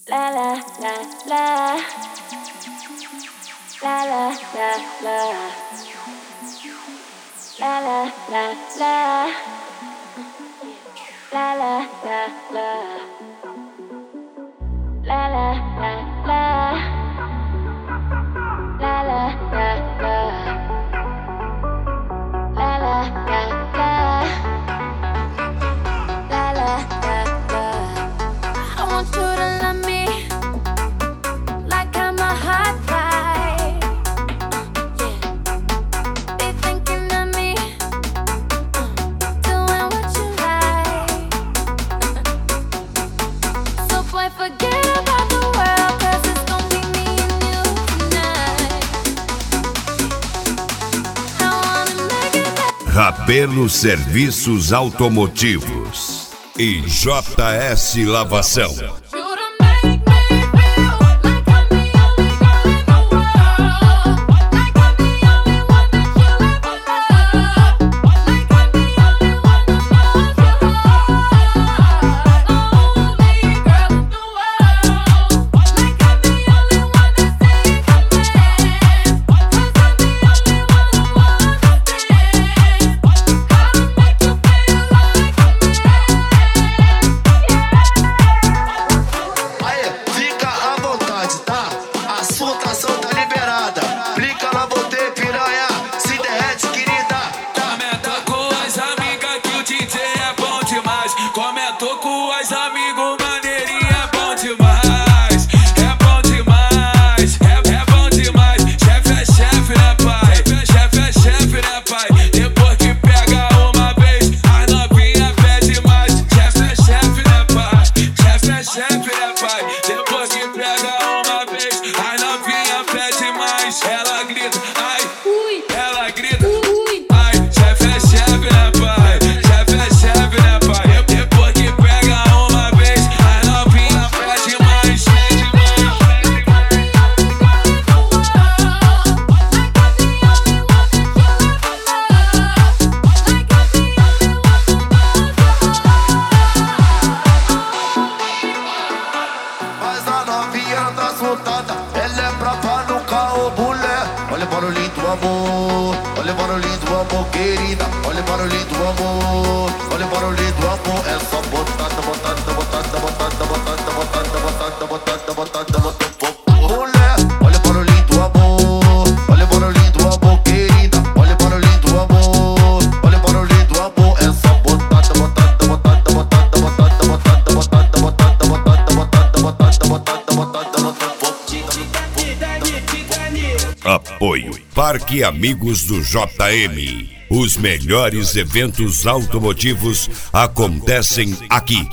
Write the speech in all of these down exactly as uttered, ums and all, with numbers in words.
La la la la. La la la la. La la la la. La la la la. La la la la. La la la la. La la la la. La la la la. I want you to love me like I'm a hot guy. Yeah. Be thinking of me, doing what you like. So boy, forget about the world, 'cause it's gonna be me and you tonight. I wanna make it better. Rabelo Serviços Automotivos e J S Lavação. Apoio Parque Amigos do J M. Os melhores eventos automotivos acontecem aqui.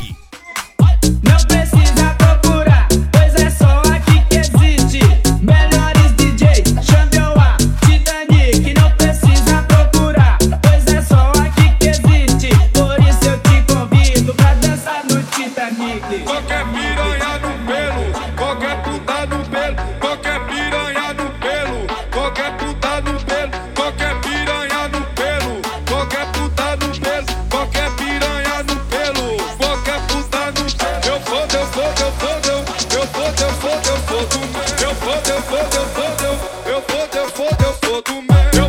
Não precisa procurar, pois é só aqui que existe. Melhores D Js, Xambioá, Titanic. Não precisa procurar, pois é só aqui que existe. Por isso eu te convido pra dançar no Titanic. Qualquer piranha no pelo, qualquer puta no pelo, qualquer piranha no pelo, qualquer puta no pelo, qualquer piranha no pelo, qualquer puta no pelo, qualquer piranha no pelo, qualquer puta no pelo. Eu fodo, eu fodo, eu fodo, eu fodo, eu fodo, eu fodo, eu fodo, eu fodo, eu fodo, eu fodo, eu fodo, eu fodo, eu